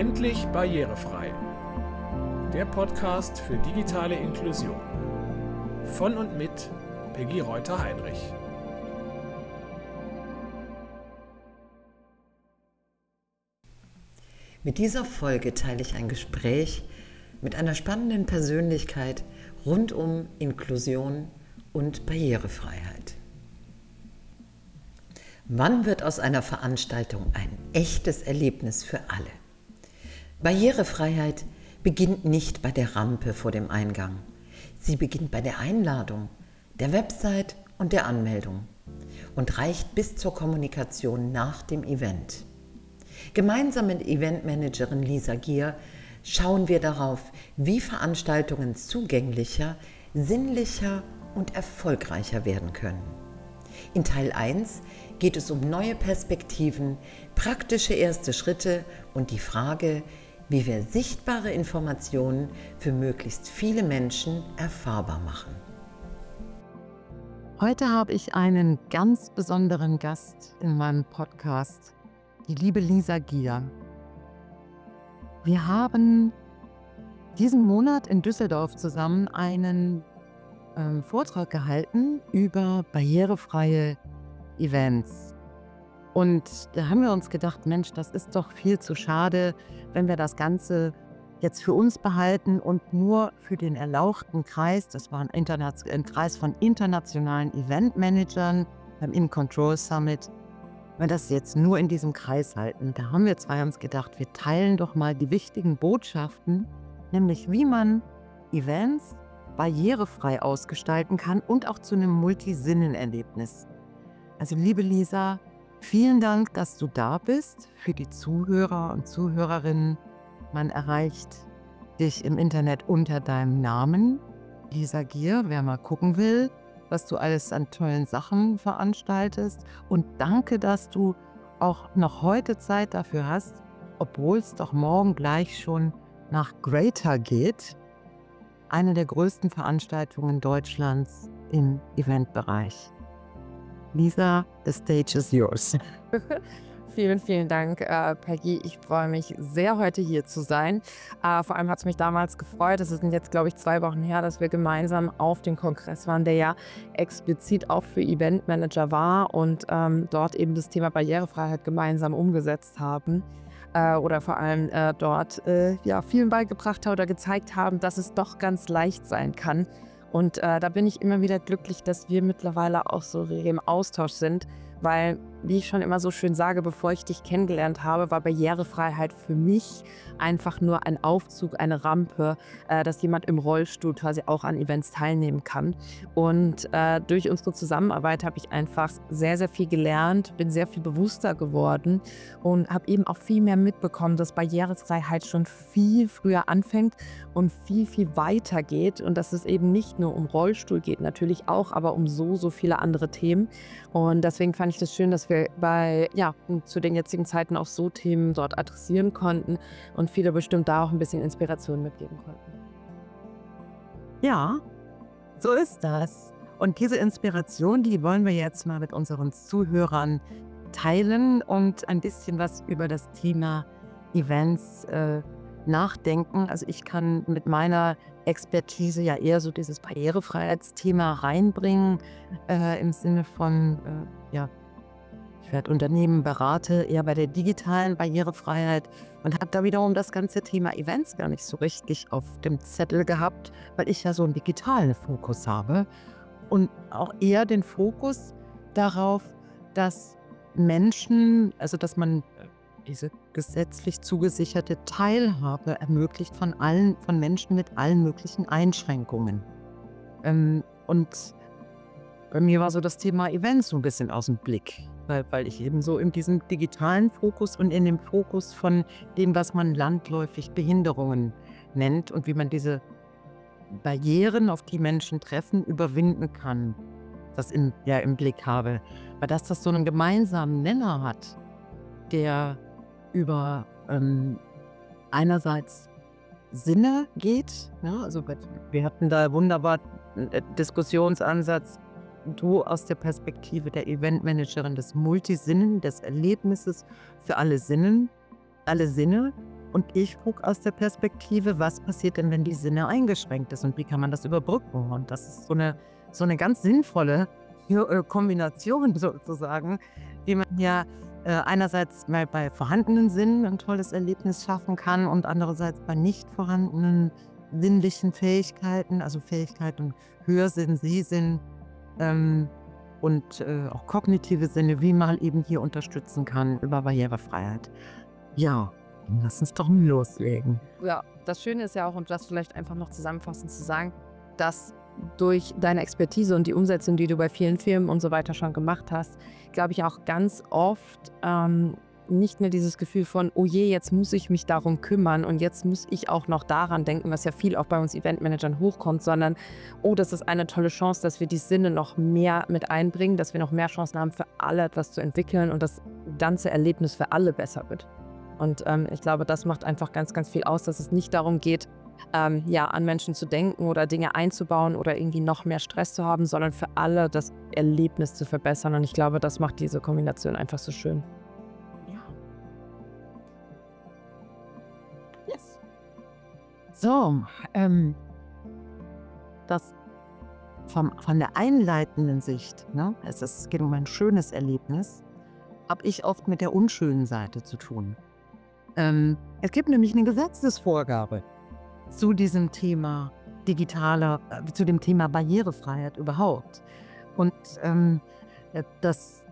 Endlich barrierefrei. Der Podcast für digitale Inklusion. Von und mit Peggy Reuter-Heinrich. Mit dieser Folge teile ich ein Gespräch mit einer spannenden Persönlichkeit rund um Inklusion und Barrierefreiheit. Wann wird aus einer Veranstaltung ein echtes Erlebnis für alle? Barrierefreiheit beginnt nicht bei der Rampe vor dem Eingang. Sie beginnt bei der Einladung, der Website und der Anmeldung und reicht bis zur Kommunikation nach dem Event. Gemeinsam mit Eventmanagerin Lisa Gier schauen wir darauf, wie Veranstaltungen zugänglicher, sinnlicher und erfolgreicher werden können. In Teil 1 geht es um neue Perspektiven, praktische erste Schritte und die Frage, wie wir sichtbare Informationen für möglichst viele Menschen erfahrbar machen. Heute habe ich einen ganz besonderen Gast in meinem Podcast, die liebe Lisa Gier. Wir haben diesen Monat in Düsseldorf zusammen einen Vortrag gehalten über barrierefreie Events. Und da haben wir uns gedacht, Mensch, das ist doch viel zu schade, wenn wir das Ganze jetzt für uns behalten und nur für den erlauchten Kreis, das war ein Kreis von internationalen Eventmanagern beim InControl Summit, wenn wir das jetzt nur in diesem Kreis halten. Da haben wir zwei uns gedacht, wir teilen doch mal die wichtigen Botschaften, nämlich wie man Events barrierefrei ausgestalten kann und auch zu einem Multisinnen-Erlebnis. Also liebe Lisa, vielen Dank, dass du da bist. Für die Zuhörer und Zuhörerinnen, man erreicht dich im Internet unter deinem Namen, Lisa Gier, wer mal gucken will, was du alles an tollen Sachen veranstaltest. Und danke, dass du auch noch heute Zeit dafür hast, obwohl es doch morgen gleich schon nach Greater geht. Eine der größten Veranstaltungen Deutschlands im Eventbereich. Lisa, the stage is yours. Vielen, vielen Dank, Peggy. Ich freue mich sehr, heute hier zu sein. Vor allem hat es mich damals gefreut. Es sind jetzt, glaube ich, 2 Wochen her, dass wir gemeinsam auf dem Kongress waren, der ja explizit auch für Eventmanager war und dort eben das Thema Barrierefreiheit gemeinsam umgesetzt haben. Oder vor allem dort vielen beigebracht haben oder gezeigt haben, dass es doch ganz leicht sein kann. Und da bin ich immer wieder glücklich, dass wir mittlerweile auch so rege im Austausch sind, weil, wie ich schon immer so schön sage, bevor ich dich kennengelernt habe, war Barrierefreiheit für mich einfach nur ein Aufzug, eine Rampe, dass jemand im Rollstuhl quasi auch an Events teilnehmen kann. Und durch unsere Zusammenarbeit habe ich einfach sehr, sehr viel gelernt, bin sehr viel bewusster geworden und habe eben auch viel mehr mitbekommen, dass Barrierefreiheit schon viel früher anfängt und viel, viel weiter geht und dass es eben nicht nur um Rollstuhl geht, natürlich auch, aber um so viele andere Themen. Und deswegen fand ich das schön, dass wir zu den jetzigen Zeiten auch so Themen dort adressieren konnten und viele bestimmt da auch ein bisschen Inspiration mitgeben konnten. Ja, so ist das. Und diese Inspiration, die wollen wir jetzt mal mit unseren Zuhörern teilen und ein bisschen was über das Thema Events nachdenken. Also ich kann mit meiner Expertise ja eher so dieses Barrierefreiheitsthema reinbringen, im Sinne von, ich werde Unternehmen berate, eher bei der digitalen Barrierefreiheit und habe da wiederum das ganze Thema Events gar nicht so richtig auf dem Zettel gehabt, weil ich ja so einen digitalen Fokus habe und auch eher den Fokus darauf, dass Menschen, also dass man diese gesetzlich zugesicherte Teilhabe ermöglicht von Menschen mit allen möglichen Einschränkungen. Und bei mir war so das Thema Events so ein bisschen aus dem Blick, weil ich eben so in diesem digitalen Fokus und in dem Fokus von dem, was man landläufig Behinderungen nennt und wie man diese Barrieren, auf die Menschen treffen, überwinden kann, das im Blick habe. Weil dass das so einen gemeinsamen Nenner hat, der über einerseits Sinne geht. Ja, also wir hatten da wunderbar einen Diskussionsansatz, du aus der Perspektive der Eventmanagerin des Multisinnen, des Erlebnisses für alle Sinne Und ich gucke aus der Perspektive, was passiert denn, wenn die Sinne eingeschränkt ist und wie kann man das überbrücken? Und das ist so eine ganz sinnvolle Kombination sozusagen, wie man ja einerseits mal bei vorhandenen Sinnen ein tolles Erlebnis schaffen kann und andererseits bei nicht vorhandenen sinnlichen Fähigkeiten, also Fähigkeiten Hörsinn, Sehsinn und auch kognitive Sinne, wie man eben hier unterstützen kann über Barrierefreiheit. Ja, lass uns doch mal loslegen. Ja, das Schöne ist ja auch, und das vielleicht einfach noch zusammenfassend zu sagen, dass durch deine Expertise und die Umsetzung, die du bei vielen Firmen und so weiter schon gemacht hast, glaube ich auch ganz oft nicht mehr dieses Gefühl von, oh je, jetzt muss ich mich darum kümmern und jetzt muss ich auch noch daran denken, was ja viel auch bei uns Eventmanagern hochkommt, sondern, oh, das ist eine tolle Chance, dass wir die Sinne noch mehr mit einbringen, dass wir noch mehr Chancen haben, für alle etwas zu entwickeln und das ganze Erlebnis für alle besser wird. Und ich glaube, das macht einfach ganz, ganz viel aus, dass es nicht darum geht, an Menschen zu denken oder Dinge einzubauen oder irgendwie noch mehr Stress zu haben, sondern für alle das Erlebnis zu verbessern. Und ich glaube, das macht diese Kombination einfach so schön. Ja. Yes. So, das von der einleitenden Sicht, ne, es geht um ein schönes Erlebnis, habe ich oft mit der unschönen Seite zu tun. Es gibt nämlich eine Gesetzesvorgabe zu diesem Thema zu dem Thema Barrierefreiheit überhaupt. Und das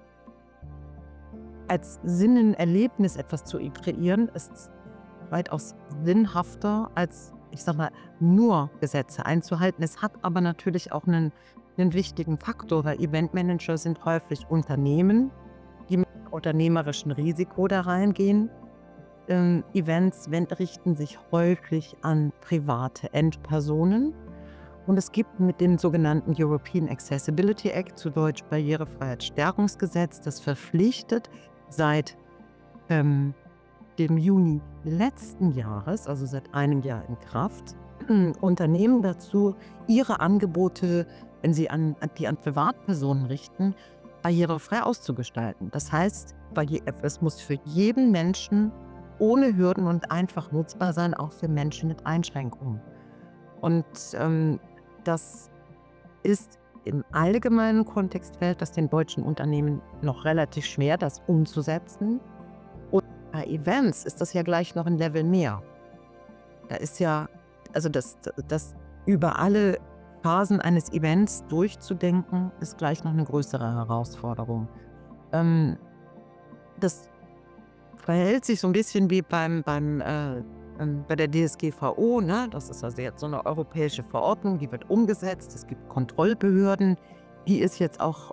als Sinnenerlebnis etwas zu kreieren, ist weitaus sinnhafter als, ich sag mal, nur Gesetze einzuhalten. Es hat aber natürlich auch einen wichtigen Faktor, weil Eventmanager sind häufig Unternehmen, die mit unternehmerischen Risiko da reingehen. Events richten sich häufig an private Endpersonen und es gibt mit dem sogenannten European Accessibility Act, zu Deutsch Barrierefreiheitsstärkungsgesetz, das verpflichtet seit dem Juni letzten Jahres, also seit einem Jahr in Kraft, Unternehmen dazu, ihre Angebote, wenn sie an Privatpersonen richten, barrierefrei auszugestalten. Das heißt, es muss für jeden Menschen ohne Hürden und einfach nutzbar sein, auch für Menschen mit Einschränkungen. Und das ist im allgemeinen Kontext fällt das den deutschen Unternehmen noch relativ schwer, das umzusetzen. Und bei Events ist das ja gleich noch ein Level mehr. Da ist ja, also das über alle Phasen eines Events durchzudenken, ist gleich noch eine größere Herausforderung. Das verhält sich so ein bisschen wie bei der DSGVO, ne? Das ist also jetzt so eine europäische Verordnung, die wird umgesetzt. Es gibt Kontrollbehörden, die ist jetzt auch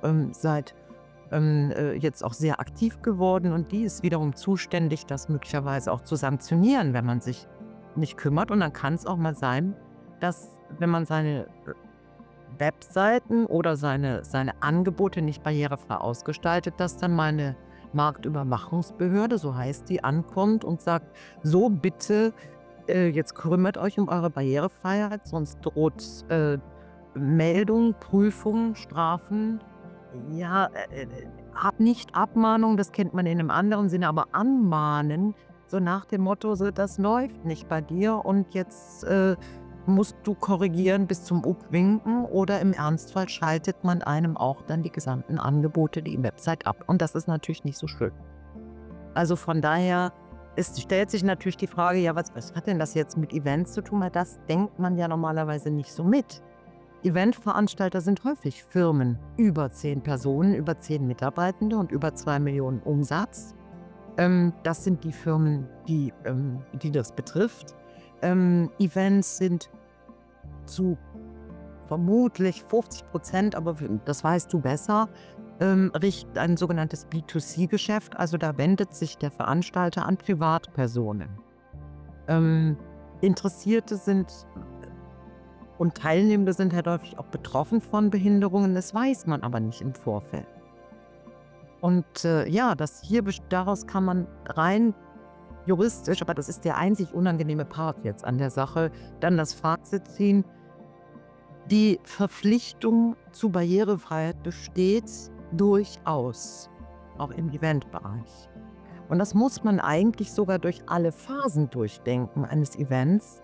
jetzt auch sehr aktiv geworden und die ist wiederum zuständig, das möglicherweise auch zu sanktionieren, wenn man sich nicht kümmert. Und dann kann es auch mal sein, dass, wenn man seine Webseiten oder seine Angebote nicht barrierefrei ausgestaltet, dass dann mal eine Marktüberwachungsbehörde, so heißt die, ankommt und sagt, so bitte, jetzt kümmert euch um eure Barrierefreiheit, sonst droht Meldung, Prüfung, Strafen. Ja, nicht Abmahnung, das kennt man in einem anderen Sinne, aber anmahnen, so nach dem Motto, so, das läuft nicht bei dir und jetzt musst du korrigieren bis zum Upwinken oder im Ernstfall schaltet man einem auch dann die gesamten Angebote, die Website ab. Und das ist natürlich nicht so schön. Also von daher stellt sich natürlich die Frage, ja, was hat denn das jetzt mit Events zu tun? Weil das denkt man ja normalerweise nicht so mit. Eventveranstalter sind häufig Firmen, über 10 Personen, über 10 Mitarbeitende und über 2 Millionen Umsatz. Das sind die Firmen, die das betrifft. Events sind zu vermutlich 50%, aber das weißt du besser, richtet ein sogenanntes B2C-Geschäft, also da wendet sich der Veranstalter an Privatpersonen. Interessierte sind und Teilnehmende sind halt häufig auch betroffen von Behinderungen, das weiß man aber nicht im Vorfeld. Und daraus kann man rein juristisch, aber das ist der einzig unangenehme Part jetzt an der Sache, dann das Fazit ziehen. Die Verpflichtung zu Barrierefreiheit besteht durchaus, auch im Eventbereich. Und das muss man eigentlich sogar durch alle Phasen durchdenken eines Events.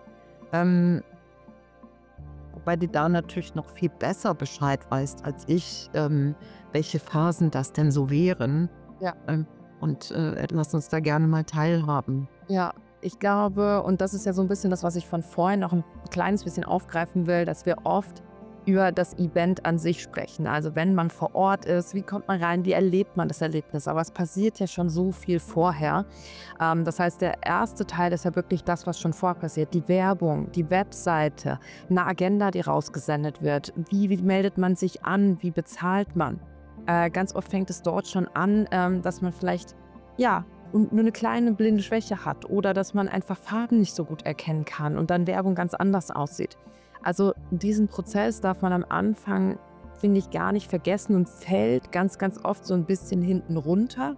Wobei du da natürlich noch viel besser Bescheid weißt als ich, welche Phasen das denn so wären. Ja. Und lass uns da gerne mal teilhaben. Ja, ich glaube, und das ist ja so ein bisschen das, was ich von vorhin noch ein kleines bisschen aufgreifen will, dass wir oft über das Event an sich sprechen. Also wenn man vor Ort ist, wie kommt man rein, wie erlebt man das Erlebnis? Aber es passiert ja schon so viel vorher. Das heißt, der erste Teil ist ja wirklich das, was schon vorher passiert. Die Werbung, die Webseite, eine Agenda, die rausgesendet wird. Wie meldet man sich an? Wie bezahlt man? Ganz oft fängt es dort schon an, dass man vielleicht, und nur eine kleine blinde Schwäche hat oder dass man einfach Farben nicht so gut erkennen kann und dann Werbung ganz anders aussieht. Also diesen Prozess darf man am Anfang, finde ich, gar nicht vergessen und fällt ganz, ganz oft so ein bisschen hinten runter.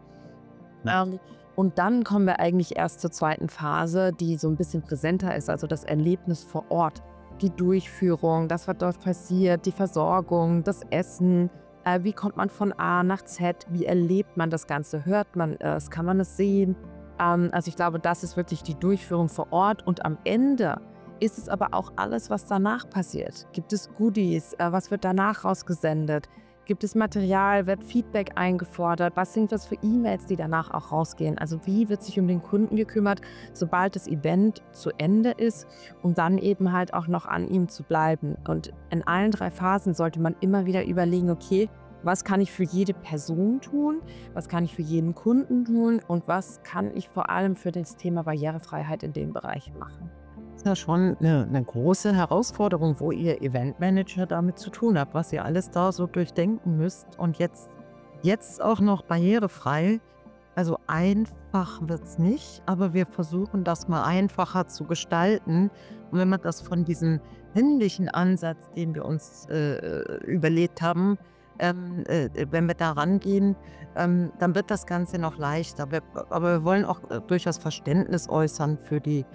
Und dann kommen wir eigentlich erst zur zweiten Phase, die so ein bisschen präsenter ist, also das Erlebnis vor Ort, die Durchführung, das, was dort passiert, die Versorgung, das Essen. Wie kommt man von A nach Z? Wie erlebt man das Ganze? Hört man es? Kann man es sehen? Also ich glaube, das ist wirklich die Durchführung vor Ort. Und am Ende ist es aber auch alles, was danach passiert. Gibt es Goodies? Was wird danach rausgesendet? Gibt es Material? Wird Feedback eingefordert? Was sind das für E-Mails, die danach auch rausgehen? Also wie wird sich um den Kunden gekümmert, sobald das Event zu Ende ist, um dann eben halt auch noch an ihm zu bleiben? Und in allen 3 Phasen sollte man immer wieder überlegen, okay, was kann ich für jede Person tun? Was kann ich für jeden Kunden tun? Und was kann ich vor allem für das Thema Barrierefreiheit in dem Bereich machen? Das ist ja schon eine große Herausforderung, wo ihr Eventmanager damit zu tun habt, was ihr alles da so durchdenken müsst. Und jetzt auch noch barrierefrei. Also einfach wird es nicht, aber wir versuchen das mal einfacher zu gestalten. Und wenn man das von diesem sinnlichen Ansatz, den wir uns überlegt haben, wenn wir da rangehen, dann wird das Ganze noch leichter. Aber wir wollen auch durchaus Verständnis äußern für die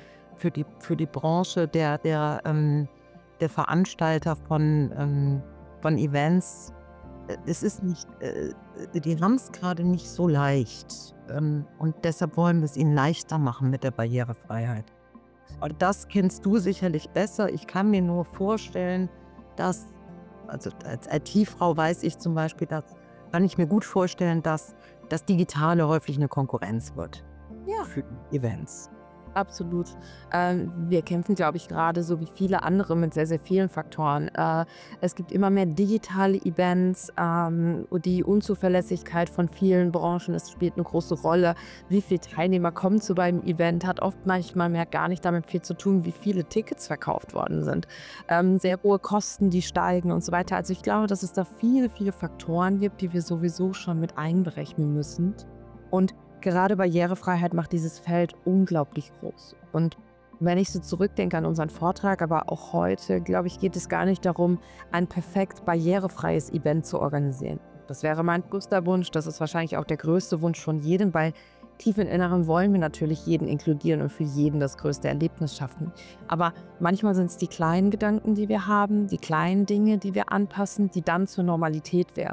Branche der Veranstalter von Events. Es ist nicht, die haben es gerade nicht so leicht. Und deshalb wollen wir es ihnen leichter machen mit der Barrierefreiheit. Und das kennst du sicherlich besser. Ich kann mir nur vorstellen, dass, also als IT-Frau weiß ich zum Beispiel, kann ich mir gut vorstellen, dass das Digitale häufig eine Konkurrenz wird für Events. Absolut. Wir kämpfen, glaube ich, gerade so wie viele andere mit sehr, sehr vielen Faktoren. Es gibt immer mehr digitale Events, die Unzuverlässigkeit von vielen Branchen, es spielt eine große Rolle. Wie viele Teilnehmer kommen zu beim Event, hat oft manchmal mehr gar nicht damit viel zu tun, wie viele Tickets verkauft worden sind. Sehr hohe Kosten, die steigen und so weiter. Also ich glaube, dass es da viele, viele Faktoren gibt, die wir sowieso schon mit einberechnen müssen. Und gerade Barrierefreiheit macht dieses Feld unglaublich groß. Und wenn ich so zurückdenke an unseren Vortrag, aber auch heute, glaube ich, geht es gar nicht darum, ein perfekt barrierefreies Event zu organisieren. Das wäre mein größter Wunsch. Das ist wahrscheinlich auch der größte Wunsch von jedem, weil tief im Inneren wollen wir natürlich jeden inkludieren und für jeden das größte Erlebnis schaffen. Aber manchmal sind es die kleinen Gedanken, die wir haben, die kleinen Dinge, die wir anpassen, die dann zur Normalität werden.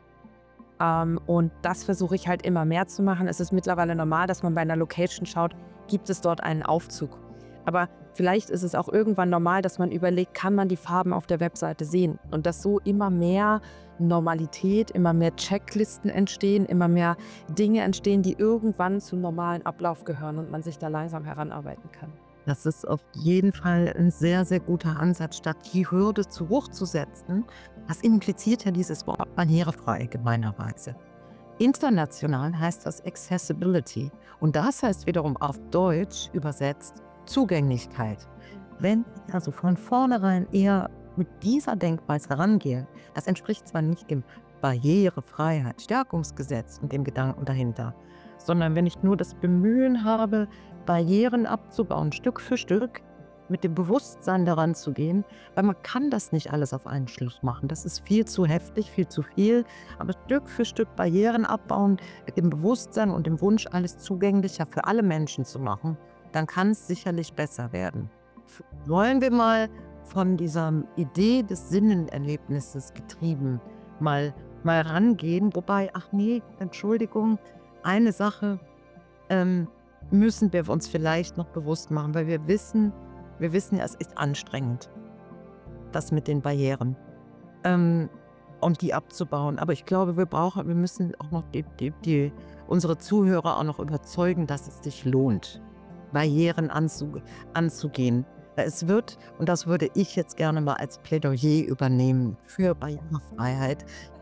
Und das versuche ich halt immer mehr zu machen. Es ist mittlerweile normal, dass man bei einer Location schaut, gibt es dort einen Aufzug. Aber vielleicht ist es auch irgendwann normal, dass man überlegt, kann man die Farben auf der Webseite sehen? Und dass so immer mehr Normalität, immer mehr Checklisten entstehen, immer mehr Dinge entstehen, die irgendwann zum normalen Ablauf gehören und man sich da langsam heranarbeiten kann. Das ist auf jeden Fall ein sehr, sehr guter Ansatz, statt die Hürde zu hoch zu setzen. Das impliziert ja dieses Wort barrierefrei gemeinerweise. International heißt das Accessibility und das heißt wiederum auf Deutsch übersetzt Zugänglichkeit. Wenn ich also von vornherein eher mit dieser Denkweise herangehe, das entspricht zwar nicht dem Barrierefreiheit-Stärkungsgesetz und dem Gedanken dahinter, sondern wenn ich nur das Bemühen habe, Barrieren abzubauen, Stück für Stück, mit dem Bewusstsein daran zu gehen, weil man kann das nicht alles auf einen Schluss machen. Das ist viel zu heftig, viel zu viel. Aber Stück für Stück Barrieren abbauen, mit dem Bewusstsein und dem Wunsch, alles zugänglicher für alle Menschen zu machen, dann kann es sicherlich besser werden. Wollen wir mal von dieser Idee des Sinnenerlebnisses getrieben mal rangehen, wobei, ach nee, Entschuldigung, eine Sache müssen wir uns vielleicht noch bewusst machen, weil wir wissen ja, es ist anstrengend, das mit den Barrieren, und die abzubauen. Aber ich glaube, wir müssen auch noch unsere Zuhörer auch noch überzeugen, dass es sich lohnt, Barrieren anzugehen. Es wird, und das würde ich jetzt gerne mal als Plädoyer übernehmen für Barrierefreiheit,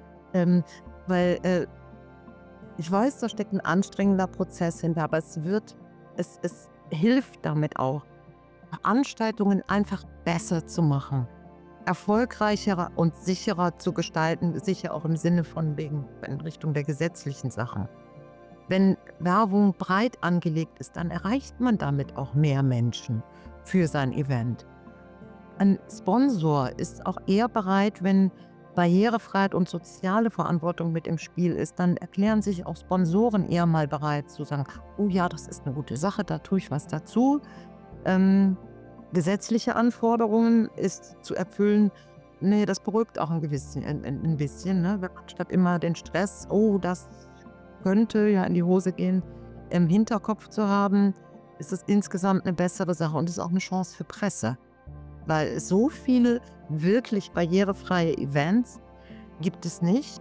weil ich weiß, da steckt ein anstrengender Prozess hinter, aber es hilft damit auch, Veranstaltungen einfach besser zu machen, erfolgreicher und sicherer zu gestalten, sicher auch im Sinne von in Richtung der gesetzlichen Sachen. Wenn Werbung breit angelegt ist, dann erreicht man damit auch mehr Menschen für sein Event. Ein Sponsor ist auch eher bereit, wenn Barrierefreiheit und soziale Verantwortung mit im Spiel ist, dann erklären sich auch Sponsoren eher mal bereit zu sagen, oh ja, das ist eine gute Sache, da tue ich was dazu. Gesetzliche Anforderungen ist zu erfüllen, nee, das beruhigt auch ein bisschen, ne? Wenn man statt immer den Stress, oh, das könnte ja in die Hose gehen, im Hinterkopf zu haben, ist es insgesamt eine bessere Sache und ist auch eine Chance für Presse. Weil so viele wirklich barrierefreie Events gibt es nicht.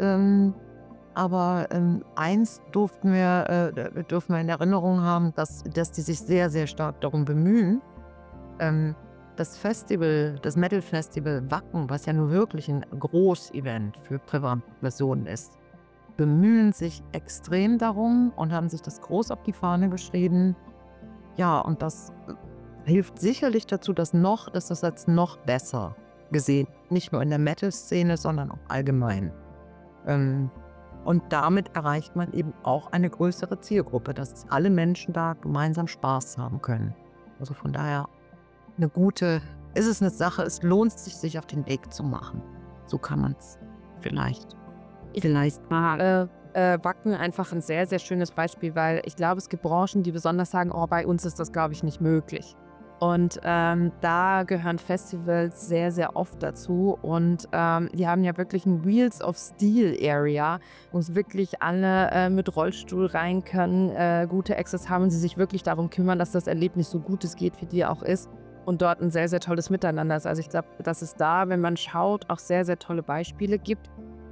Aber eins dürfen wir in Erinnerung haben, dass die sich sehr, sehr stark darum bemühen. Das Festival, das Metal Festival Wacken, was ja nun wirklich ein Großevent für Privatpersonen ist, bemühen sich extrem darum und haben sich das groß auf die Fahne geschrieben. Ja, und das hilft sicherlich dazu, dass das als noch besser gesehen, nicht nur in der Metal-Szene, sondern auch allgemein. Und damit erreicht man eben auch eine größere Zielgruppe, dass alle Menschen da gemeinsam Spaß haben können. Also von daher ist es eine Sache, es lohnt sich auf den Weg zu machen. So kann man es vielleicht mal. Wacken einfach ein sehr, sehr schönes Beispiel, weil ich glaube, es gibt Branchen, die besonders sagen, oh, bei uns ist das, glaube ich, nicht möglich. Und da gehören Festivals sehr, sehr oft dazu. Und die haben ja wirklich ein Wheels of Steel Area, wo es wirklich alle mit Rollstuhl rein können, gute Access haben und sie sich wirklich darum kümmern, dass das Erlebnis so gut es geht für die auch ist. Und dort ein sehr, sehr tolles Miteinander ist. Also ich glaube, dass es da, wenn man schaut, auch sehr, sehr tolle Beispiele gibt.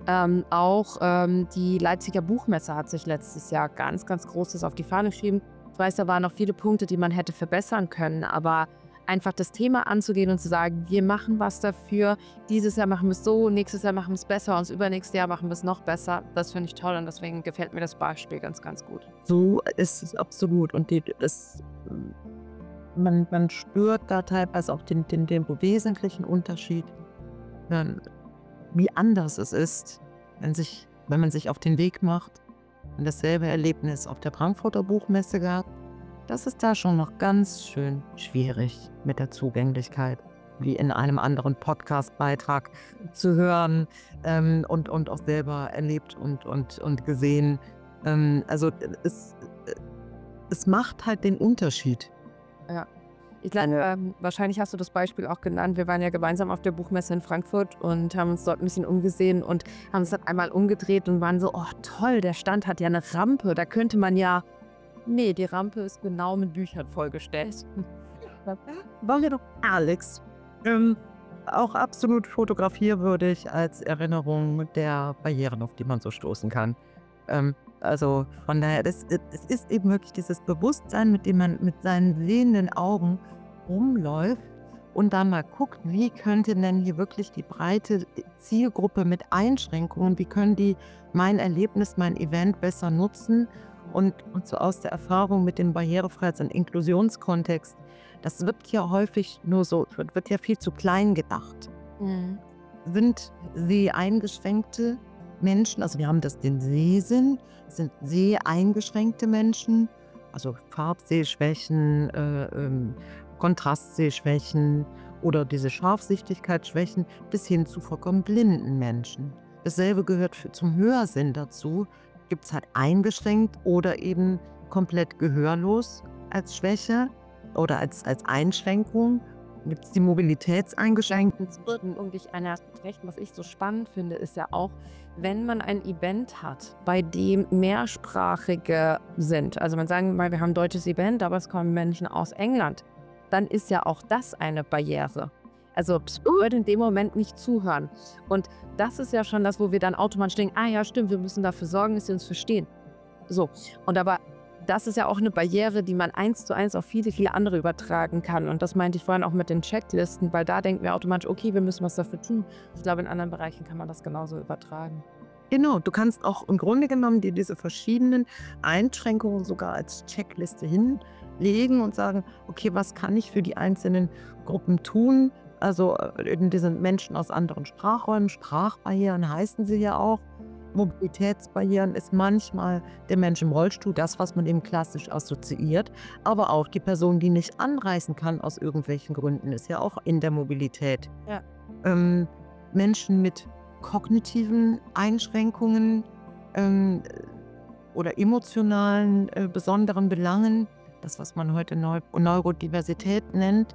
Die Leipziger Buchmesse hat sich letztes Jahr ganz, ganz Großes auf die Fahne geschrieben. Ich weiß, da waren noch viele Punkte, die man hätte verbessern können, aber einfach das Thema anzugehen und zu sagen, wir machen was dafür, dieses Jahr machen wir es so, nächstes Jahr machen wir es besser und das übernächste Jahr machen wir es noch besser, das finde ich toll und deswegen gefällt mir das Beispiel ganz, ganz gut. So ist es absolut und man spürt da teilweise auch den wesentlichen Unterschied, wie anders es ist, wenn man sich auf den Weg macht und dasselbe Erlebnis auf der Frankfurter Buchmesse gehabt. Das ist da schon noch ganz schön schwierig mit der Zugänglichkeit, wie in einem anderen Podcast-Beitrag zu hören und auch selber erlebt und gesehen. Also es macht halt den Unterschied. Ja. Ich glaube, wahrscheinlich hast du das Beispiel auch genannt. Wir waren ja gemeinsam auf der Buchmesse in Frankfurt und haben uns dort ein bisschen umgesehen und haben uns dann einmal umgedreht und waren so, oh toll, der Stand hat ja eine Rampe. Da könnte man ja, nee, die Rampe ist genau mit Büchern vollgestellt. War ja doch Alex. Auch absolut fotografierwürdig als Erinnerung der Barrieren, auf die man so stoßen kann. Also von daher, es ist eben wirklich dieses Bewusstsein, mit dem man mit seinen sehenden Augen rumläuft und dann mal guckt, wie könnte denn hier wirklich die breite Zielgruppe mit Einschränkungen, wie können die mein Erlebnis, mein Event besser nutzen und so aus der Erfahrung mit dem Barrierefreiheits- und Inklusionskontext, das wird ja häufig nur so, wird ja viel zu klein gedacht. Mhm. Sind seheingeschränkte Menschen, also wir haben den Sehsinn, sind seheingeschränkte Menschen, also Farbsehschwächen, Kontrastsehschwächen oder diese Scharfsichtigkeitsschwächen bis hin zu vollkommen blinden Menschen. Dasselbe gehört zum Hörsinn dazu. Gibt es halt eingeschränkt oder eben komplett gehörlos als Schwäche oder als Einschränkung gibt es die Mobilitätseingeschränkten. Und dich einer recht, was ich so spannend finde, ist ja auch, wenn man ein Event hat, bei dem mehrsprachige sind, also man sagen wir mal, wir haben ein deutsches Event, aber es kommen Menschen aus England, dann ist ja auch das eine Barriere. Also würde in dem Moment nicht zuhören. Und das ist ja schon das, wo wir dann automatisch denken, ja stimmt, wir müssen dafür sorgen, dass sie uns verstehen. So, und aber das ist ja auch eine Barriere, die man 1:1 auf viele, viele andere übertragen kann. Und das meinte ich vorhin auch mit den Checklisten, weil da denken wir automatisch, okay, wir müssen was dafür tun. Ich glaube, in anderen Bereichen kann man das genauso übertragen. Genau, du kannst auch im Grunde genommen dir diese verschiedenen Einschränkungen sogar als Checkliste hinlegen und sagen, okay, was kann ich für die einzelnen Gruppen tun? Also diese Menschen aus anderen Sprachräumen, Sprachbarrieren heißen sie ja auch. Mobilitätsbarrieren ist manchmal der Mensch im Rollstuhl, das, was man eben klassisch assoziiert. Aber auch die Person, die nicht anreisen kann aus irgendwelchen Gründen, ist ja auch in der Mobilität. Ja. Menschen mit kognitiven Einschränkungen oder emotionalen besonderen Belangen, das, was man heute Neurodiversität nennt,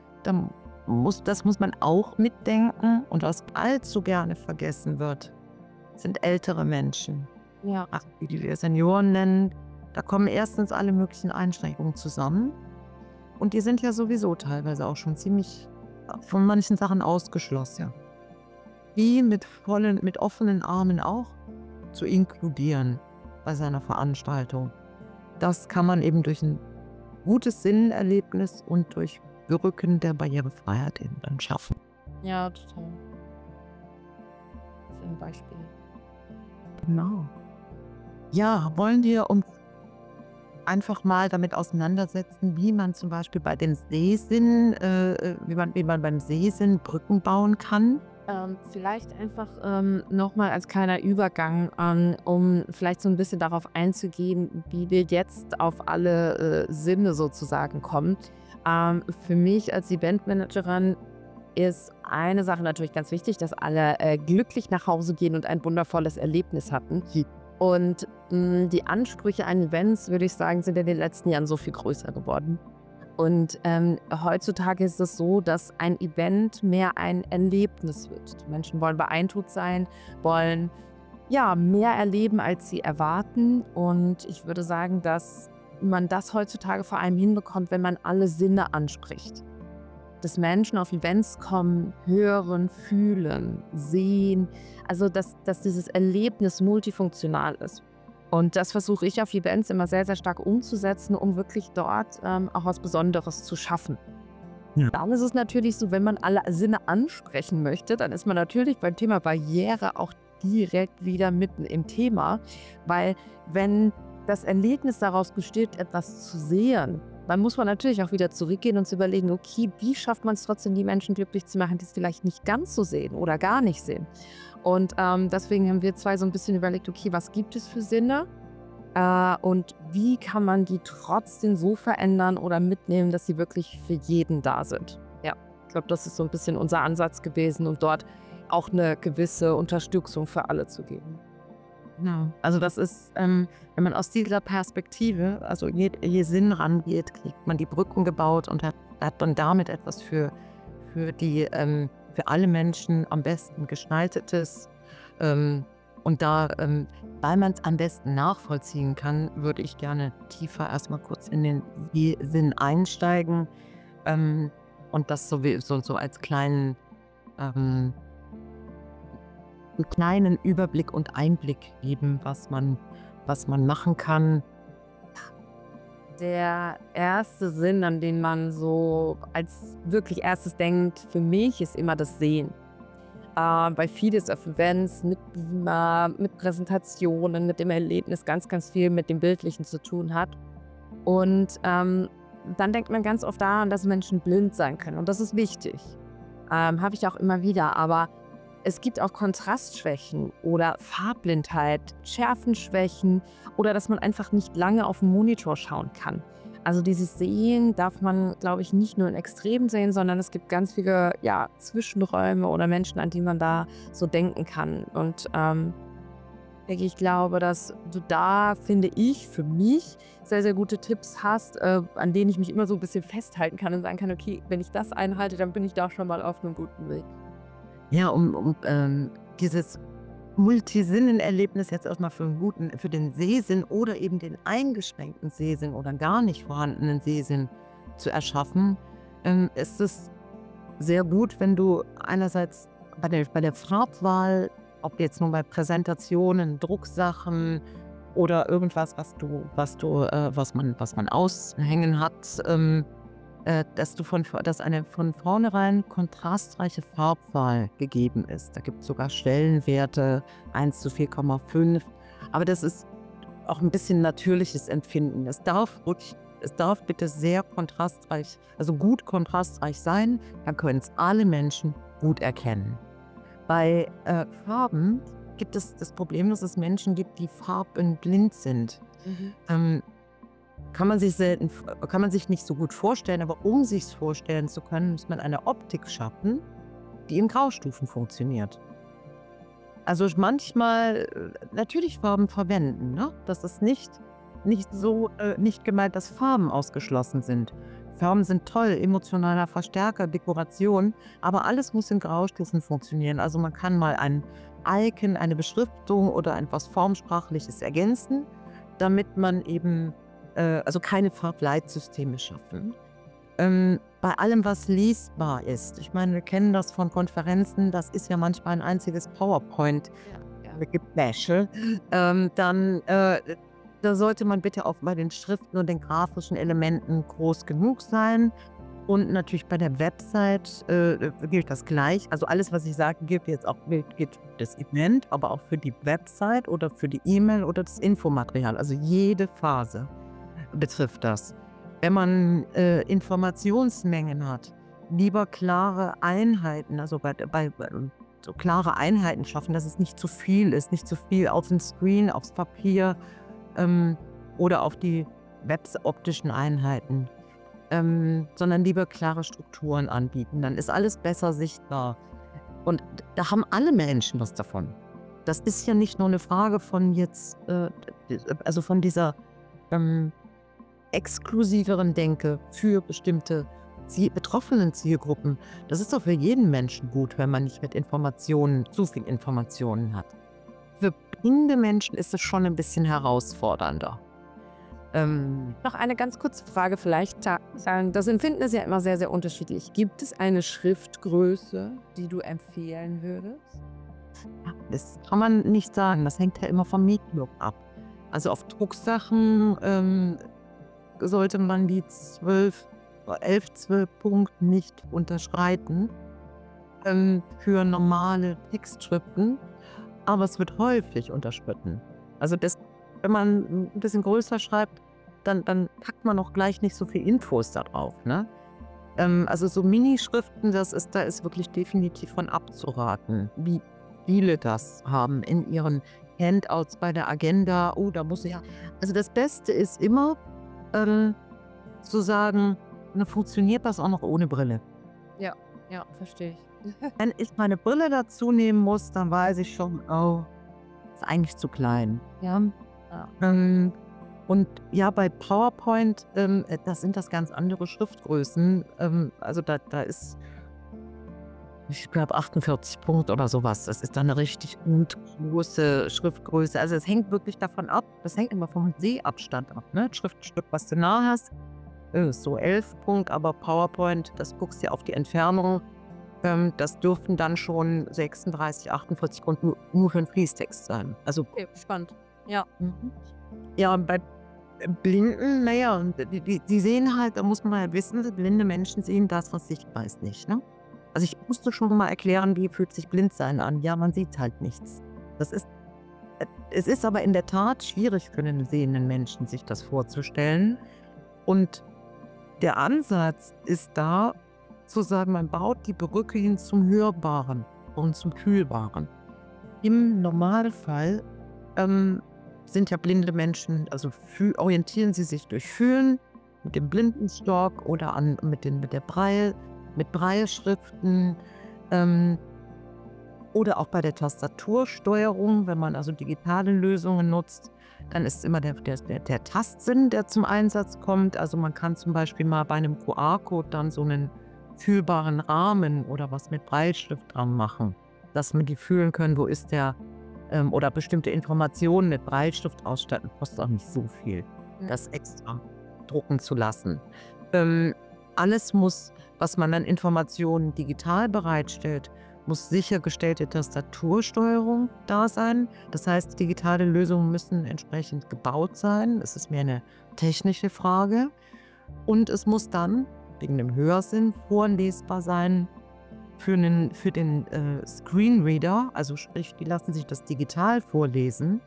das muss man auch mitdenken. Und was allzu gerne vergessen wird, sind ältere Menschen, Ja. die wir Senioren nennen. Da kommen erstens alle möglichen Einschränkungen zusammen. Und die sind ja sowieso teilweise auch schon ziemlich von manchen Sachen ausgeschlossen. Die mit offenen Armen auch zu inkludieren bei seiner Veranstaltung. Das kann man eben durch ein gutes Sinnerlebnis und durch Berücken der Barrierefreiheit eben dann schaffen. Ja, total. Das ist ein Beispiel. Genau. Ja, wollen wir uns einfach mal damit auseinandersetzen, wie man zum Beispiel bei den Sehsinnen, wie man beim Sehsinn Brücken bauen kann? Vielleicht einfach nochmal als kleiner Übergang, um vielleicht so ein bisschen darauf einzugehen, wie wir jetzt auf alle Sinne sozusagen kommen. Für mich als Eventmanagerin ist eine Sache natürlich ganz wichtig, dass alle glücklich nach Hause gehen und ein wundervolles Erlebnis hatten. Und die Ansprüche an Events, würde ich sagen, sind in den letzten Jahren so viel größer geworden. Und heutzutage ist es so, dass ein Event mehr ein Erlebnis wird. Die Menschen wollen beeindruckt sein, wollen mehr erleben, als sie erwarten. Und ich würde sagen, dass man das heutzutage vor allem hinbekommt, wenn man alle Sinne anspricht. Dass Menschen auf Events kommen, hören, fühlen, sehen. Also dass dieses Erlebnis multifunktional ist. Und das versuche ich auf Events immer sehr, sehr stark umzusetzen, um wirklich dort auch was Besonderes zu schaffen. Ja. Dann ist es natürlich so, wenn man alle Sinne ansprechen möchte, dann ist man natürlich beim Thema Barriere auch direkt wieder mitten im Thema. Weil wenn das Erlebnis daraus besteht, etwas zu sehen, dann muss man natürlich auch wieder zurückgehen und zu überlegen, okay, wie schafft man es trotzdem, die Menschen glücklich zu machen, die es vielleicht nicht ganz so sehen oder gar nicht sehen. Und deswegen haben wir zwei so ein bisschen überlegt, okay, was gibt es für Sinne und wie kann man die trotzdem so verändern oder mitnehmen, dass sie wirklich für jeden da sind. Ja, ich glaube, das ist so ein bisschen unser Ansatz gewesen und dort auch eine gewisse Unterstützung für alle zu geben. Genau. Also das ist, wenn man aus dieser Perspektive, also je Sinn rangeht, kriegt man die Brücken gebaut und hat dann damit etwas für alle Menschen am besten gestaltetes. Und da, weil man es am besten nachvollziehen kann, würde ich gerne tiefer erstmal kurz in den Sinn einsteigen und das so als kleinen Überblick und Einblick geben, was man machen kann. Der erste Sinn, an den man so als wirklich erstes denkt, für mich ist immer das Sehen. Bei vieles auf Events mit Beamer, mit Präsentationen, mit dem Erlebnis ganz, ganz viel mit dem Bildlichen zu tun hat. Und dann denkt man ganz oft daran, dass Menschen blind sein können. Und das ist wichtig. Habe ich auch immer wieder. Aber es gibt auch Kontrastschwächen oder Farbblindheit, Schärfenschwächen oder dass man einfach nicht lange auf den Monitor schauen kann. Also dieses Sehen darf man, glaube ich, nicht nur in Extremen sehen, sondern es gibt ganz viele Zwischenräume oder Menschen, an die man da so denken kann. Und Peggy, ich glaube, dass du da, finde ich, für mich sehr, sehr gute Tipps hast, an denen ich mich immer so ein bisschen festhalten kann und sagen kann, okay, wenn ich das einhalte, dann bin ich da schon mal auf einem guten Weg. Ja, dieses Multisinnenerlebnis jetzt erstmal für den Sehsinn oder eben den eingeschränkten Sehsinn oder gar nicht vorhandenen Sehsinn zu erschaffen, ist es sehr gut, wenn du einerseits bei der Farbwahl, ob jetzt nur bei Präsentationen, Drucksachen oder irgendwas, was man aushängen hat, dass eine von vornherein kontrastreiche Farbwahl gegeben ist. Da gibt es sogar Stellenwerte 1:4,5. Aber das ist auch ein bisschen natürliches Empfinden. Es darf bitte sehr kontrastreich, also gut kontrastreich sein, dann können es alle Menschen gut erkennen. Bei Farben gibt es das Problem, dass es Menschen gibt, die farbenblind sind. Ähm, kann man sich nicht so gut vorstellen, aber um sich es vorstellen zu können, muss man eine Optik schaffen, die in Graustufen funktioniert. Also manchmal natürlich Farben verwenden, ne? Das ist nicht gemeint, dass Farben ausgeschlossen sind. Farben sind toll, emotionaler Verstärker, Dekoration, aber alles muss in Graustufen funktionieren. Also man kann mal ein Icon, eine Beschriftung oder etwas Formsprachliches ergänzen, damit man eben also keine Farbleitsysteme schaffen. Bei allem, was lesbar ist, ich meine, wir kennen das von Konferenzen, das ist ja manchmal ein einziges PowerPoint, Gebäsche, da sollte man bitte auch bei den Schriften und den grafischen Elementen groß genug sein. Und natürlich bei der Website gilt das gleich. Also alles, was ich sage, gilt für das Event, aber auch für die Website oder für die E-Mail oder das Infomaterial. Also jede Phase betrifft das. Wenn man Informationsmengen hat, lieber klare Einheiten, also so klare Einheiten schaffen, dass es nicht zu viel ist, nicht zu viel auf den Screen, aufs Papier oder auf die optischen Einheiten, sondern lieber klare Strukturen anbieten. Dann ist alles besser sichtbar. Und da haben alle Menschen was davon. Das ist ja nicht nur eine Frage von jetzt, also von dieser exklusiveren Denke für bestimmte betroffenen Zielgruppen. Das ist doch für jeden Menschen gut, wenn man nicht mit zu viel Informationen hat. Für blinde Menschen ist es schon ein bisschen herausfordernder. Noch eine ganz kurze Frage vielleicht. Das Empfinden ist ja immer sehr, sehr unterschiedlich. Gibt es eine Schriftgröße, die du empfehlen würdest? Das kann man nicht sagen. Das hängt ja immer vom Medium ab. Also auf Drucksachen sollte man die 12 Punkt nicht unterschreiten für normale Textschriften, aber es wird häufig unterschritten. Also wenn man ein bisschen größer schreibt, dann packt man auch gleich nicht so viel Infos da drauf. Ne? Also so Minischriften, da ist wirklich definitiv von abzuraten, wie viele das haben in ihren Handouts bei der Agenda. Oh, da muss ich ja. Also das Beste ist immer zu sagen, funktioniert das auch noch ohne Brille. Ja, verstehe ich. Wenn ich meine Brille dazu nehmen muss, dann weiß ich schon, oh, ist eigentlich zu klein. Ja. Und ja, bei PowerPoint, das sind das ganz andere Schriftgrößen. Also da ist, ich glaube, 48 Punkt oder sowas. Das ist dann eine richtig gut große Schriftgröße. Also es hängt wirklich davon ab, das hängt immer vom Sehabstand ab. Ne? Schriftstück, was du nah hast, ist so 11 Punkt, aber PowerPoint, das guckst du ja auf die Entfernung. Das dürften dann schon 36, 48 Punkt nur für einen Fließtext sein. Also, Okay, spannend. Ja. Ja, und bei Blinden, naja, die sehen halt, da muss man ja wissen, blinde Menschen sehen das, was sichtbar ist, nicht. Ne? Also ich musste schon mal erklären, wie fühlt sich Blindsein an. Ja, man sieht halt nichts. Es ist aber in der Tat schwierig für einen sehenden Menschen, sich das vorzustellen. Und der Ansatz ist da, zu sagen, man baut die Brücke hin zum Hörbaren und zum Fühlbaren. Im Normalfall sind ja blinde Menschen, also orientieren sie sich durch Fühlen mit dem Blindenstock oder mit Brailleschriften Oder auch bei der Tastatursteuerung, wenn man also digitale Lösungen nutzt, dann ist immer der Tastsinn, der zum Einsatz kommt. Also man kann zum Beispiel mal bei einem QR-Code dann so einen fühlbaren Rahmen oder was mit Breitschrift dran machen, dass man die fühlen können, wo ist der, oder bestimmte Informationen mit Breitschrift ausstatten, kostet auch nicht so viel, das extra drucken zu lassen. Alles muss, was man an Informationen digital bereitstellt, muss sichergestellte Tastatursteuerung da sein. Das heißt, digitale Lösungen müssen entsprechend gebaut sein. Es ist mehr eine technische Frage. Und es muss dann, wegen dem Hörsinn, vorlesbar sein für den Screenreader. Also sprich, die lassen sich das digital vorlesen.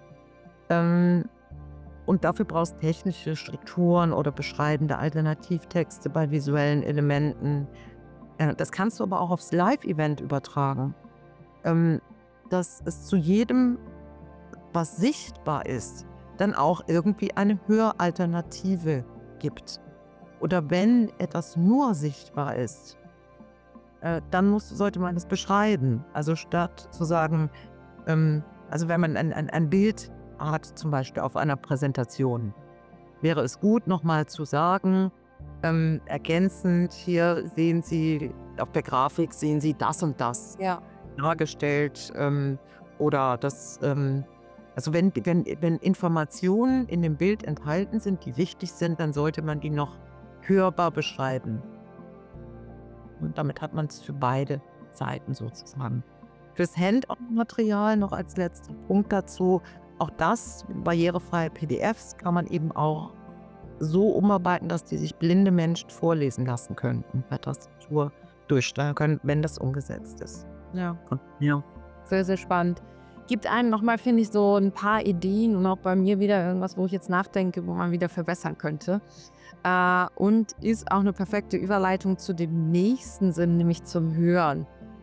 Und dafür brauchst du technische Strukturen oder beschreibende Alternativtexte bei visuellen Elementen. Das kannst du aber auch aufs Live-Event übertragen. Dass es zu jedem, was sichtbar ist, dann auch irgendwie eine Höralternative gibt. Oder wenn etwas nur sichtbar ist, dann sollte man es beschreiben. Also statt zu sagen, also wenn man ein Bild hat, zum Beispiel auf einer Präsentation, wäre es gut, nochmal zu sagen, ergänzend, hier sehen Sie, auf der Grafik sehen Sie das und das dargestellt. Oder das, also wenn Informationen in dem Bild enthalten sind, die wichtig sind, dann sollte man die noch hörbar beschreiben. Und damit hat man es für beide Seiten sozusagen. Fürs Handout-Material noch als letzter Punkt dazu, auch das, barrierefreie PDFs kann man eben auch so umarbeiten, dass die sich blinde Menschen vorlesen lassen können und bei Tastatur durchsteuern können, wenn das umgesetzt ist. Ja. Ja. Sehr, sehr spannend. Gibt einem nochmal, finde ich, so ein paar Ideen und auch bei mir wieder irgendwas, wo ich jetzt nachdenke, wo man wieder verbessern könnte. Und ist auch eine perfekte Überleitung zu dem nächsten Sinn, nämlich zum Hören.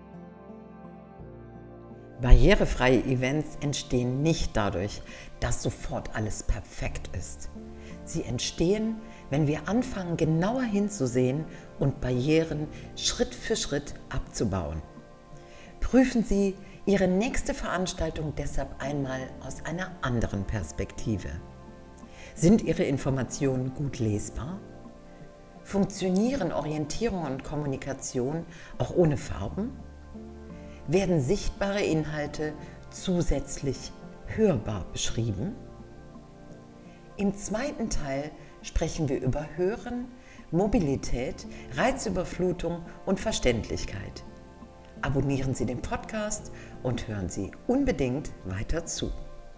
Barrierefreie Events entstehen nicht dadurch, dass sofort alles perfekt ist. Sie entstehen, wenn wir anfangen, genauer hinzusehen und Barrieren Schritt für Schritt abzubauen. Prüfen Sie Ihre nächste Veranstaltung deshalb einmal aus einer anderen Perspektive. Sind Ihre Informationen gut lesbar? Funktionieren Orientierung und Kommunikation auch ohne Farben? Werden sichtbare Inhalte zusätzlich hörbar beschrieben? Im zweiten Teil sprechen wir über Hören, Mobilität, Reizüberflutung und Verständlichkeit. Abonnieren Sie den Podcast und hören Sie unbedingt weiter zu.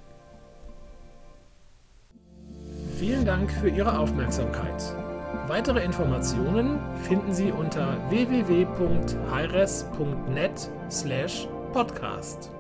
Vielen Dank für Ihre Aufmerksamkeit. Weitere Informationen finden Sie unter www.heires.net/podcast.